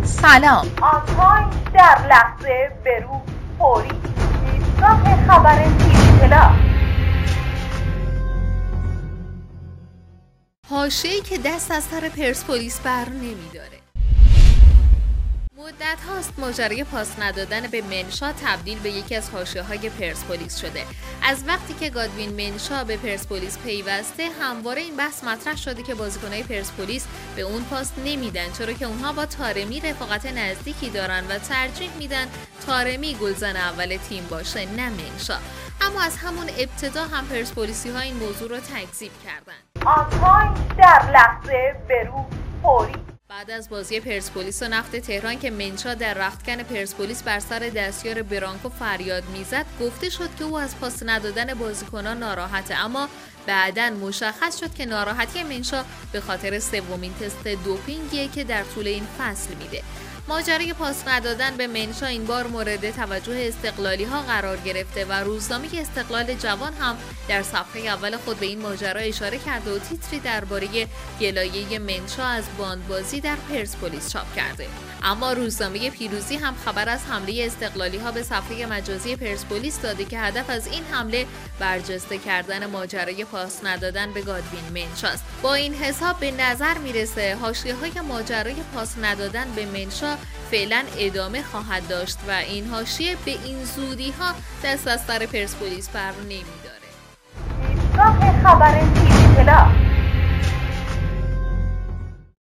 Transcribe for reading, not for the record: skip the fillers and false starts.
سلام. آنتاین در لحظه برو فوری ایستگاه خبر تیوی. حاشیه‌ای که دست از سر پرسپولیس بر نمی‌داره. مدت هاست ماجرای پاس ندادن به منشا تبدیل به یکی از حاشیه‌های پرسپولیس شده. از وقتی که گادوین منشا به پرسپولیس پیوسته، همواره این بحث مطرح شده که بازیکن‌های پرسپولیس به اون پاس نمیدن، چرا که اونها با طارمی رفاقت نزدیکی دارن و ترجیح میدن طارمی گلزن اول تیم باشه نه منشا. اما از همون ابتدا هم پرسپولیسی‌ها این موضوع رو تکذیب کردن. آنتاین در لحظه برو فوری. بعد از بازی پرسپولیس و نفت تهران که منشا در رختکن پرسپولیس بر سر دستیار برانکو فریاد میزد، گفته شد که او از پاس ندادن بازیکنان ناراحته، اما بعداً مشخص شد که ناراحتی منشا به خاطر سومین تست دوپینگیه که در طول این فصل میده. ماجرای پاس ندادن به منشا این بار مورد توجه استقلالی ها قرار گرفته و روزنامه استقلال جوان هم در صفحه اول خود به این ماجرا اشاره کرده و تیتری درباره گلایه منشا از باندبازی در پرسپولیس چاپ کرده. اما روزنامه پیروزی هم خبر از حمله استقلالی ها به صفحه مجازی پرسپولیس داده که هدف از این حمله برجسته کردن ماجرای پاس ندادن به گادوین منشاست. با این حساب به نظر میرسه حاشیه‌های ماجرای پاس ندادن به منشا فعلا ادامه خواهد داشت و این حاشیه به این زودی ها دست از سر پرسپولیس بر نمیداره. ایستگاه خبر تیوی.